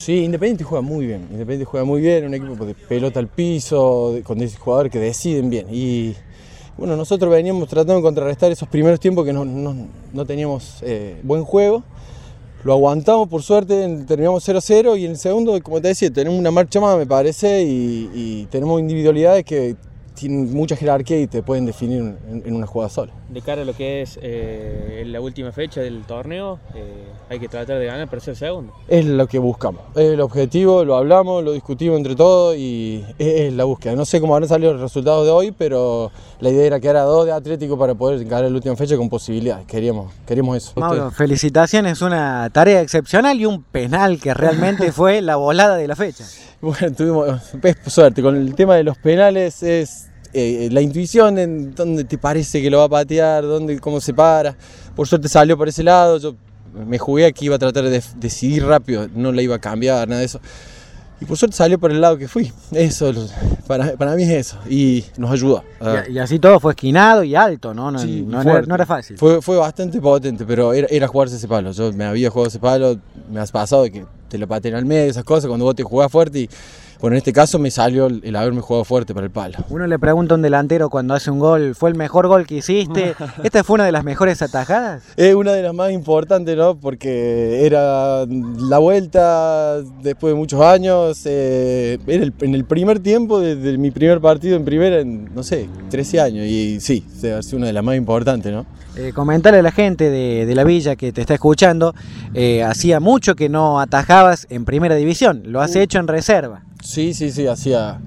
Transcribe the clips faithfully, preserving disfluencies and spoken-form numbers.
Sí, Independiente juega muy bien, Independiente juega muy bien, un equipo de pelota al piso, de, con jugadores que deciden bien. Y bueno, nosotros veníamos tratando de contrarrestar esos primeros tiempos que no, no, no teníamos eh, buen juego. Lo aguantamos, por suerte, terminamos cero a cero y en el segundo, como te decía, tenemos una marcha más, me parece, y, y tenemos individualidades que tienen mucha jerarquía y te pueden definir en, en una jugada sola. De cara a lo que es eh, la última fecha del torneo, eh, hay que tratar de ganar para ser segundo. Es lo que buscamos, es el objetivo, lo hablamos, lo discutimos entre todos y es, es la búsqueda. No sé cómo habrán salido los resultados de hoy, pero la idea era quedar a dos de Atlético para poder encarar la última fecha con posibilidades. Queríamos, queríamos eso. Mauro, felicitaciones, una tarea excepcional y un penal que realmente fue la volada de la fecha. Bueno, tuvimos suerte. Con el tema de los penales es eh, la intuición en dónde te parece que lo va a patear, dónde, cómo se para. Por suerte salió por ese lado. Yo me jugué aquí, iba a tratar de decidir rápido, no la iba a cambiar, nada de eso. Y por suerte salió por el lado que fui. Eso, para, para mí es eso. Y nos ayudó. Y, y así todo fue esquinado y alto, ¿no? No, sí, no, era, no era fácil. Fue, fue bastante potente, pero era, era jugarse ese palo. Yo me había jugado ese palo, me has pasado de que te lo pateen al medio, esas cosas, cuando vos te jugás fuerte. Y bueno, en este caso me salió el, el haberme jugado fuerte para el palo. Uno le pregunta a un delantero cuando hace un gol, ¿fue el mejor gol que hiciste? ¿Esta fue una de las mejores atajadas? Es una de las más importantes, ¿no? Porque era la vuelta después de muchos años. Eh, era el, en el primer tiempo de, de mi primer partido en primera, en, no sé, trece años. Y sí, debe ser una de las más importantes, ¿no? Eh, comentarle a la gente de, de la villa que te está escuchando, eh, hacía mucho que no atajabas en primera división, lo has uh. hecho en reserva. Sí, sí, sí, hacía,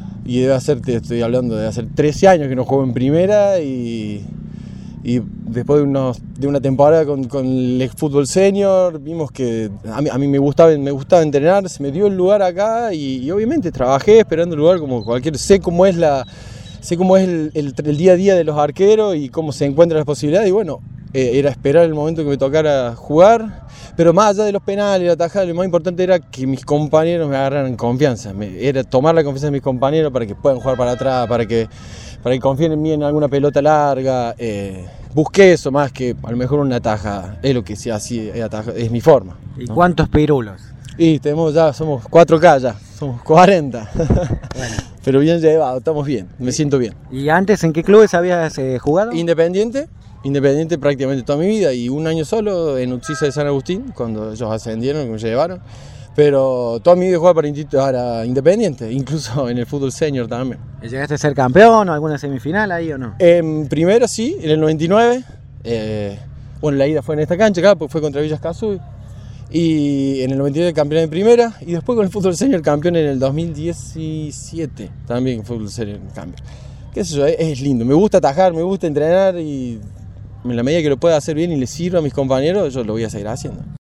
y debe hacer, te estoy hablando de hacer trece años que no juego en primera y, y después de, unos, de una temporada con, con el fútbol senior, vimos que a mí, a mí me, gustaba, me gustaba entrenar, se me dio el lugar acá y, y obviamente trabajé esperando el lugar como cualquier, sé cómo es la... Sé cómo es el, el, el día a día de los arqueros y cómo se encuentran las posibilidades y bueno, eh, era esperar el momento que me tocara jugar, pero más allá de los penales, la tajada, lo más importante era que mis compañeros me agarraran confianza, me, era tomar la confianza de mis compañeros para que puedan jugar para atrás, para que, para que confíen en mí en alguna pelota larga, eh, busqué eso más que a lo mejor una tajada, es lo que sea así, es, es mi forma. ¿Y ¿no? ¿Cuántos pirulos? Y tenemos ya, somos cuatro K ya, somos cuarenta. Bueno. Pero bien llevado, estamos bien, me siento bien. ¿Y antes en qué clubes habías eh, jugado? Independiente, Independiente prácticamente toda mi vida y un año solo en Utsisa de San Agustín, cuando ellos ascendieron, que me llevaron. Pero toda mi vida jugaba para, para Independiente, incluso en el fútbol senior también. ¿Llegaste a ser campeón o alguna semifinal ahí o no? En primero sí, en el noventa y nueve. Eh, bueno, la ida fue en esta cancha acá, porque fue contra Villas Casuy. Y en el noventa y nueve campeón en primera y después con el fútbol senior campeón en el dos mil diecisiete también fútbol senior campeón. Qué sé yo, es, es lindo, me gusta atajar, me gusta entrenar y en la medida que lo pueda hacer bien y le sirva a mis compañeros yo lo voy a seguir haciendo.